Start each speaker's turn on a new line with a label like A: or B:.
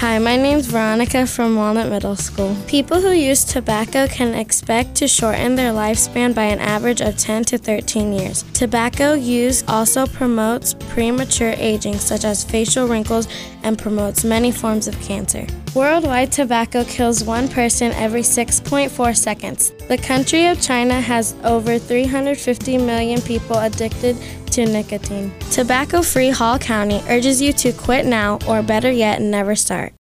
A: Hi, my name's Veronica from Walnut Middle School. People who use tobacco can expect to shorten their lifespan by an average of 10 to 13 years. Tobacco use also promotes premature aging, such as facial wrinkles, and promotes many forms of cancer. Worldwide, tobacco kills one person every 6.4 seconds. The country of China has over 350 million people addicted to nicotine. Tobacco-free Hall County urges you to quit now, or better yet, never start.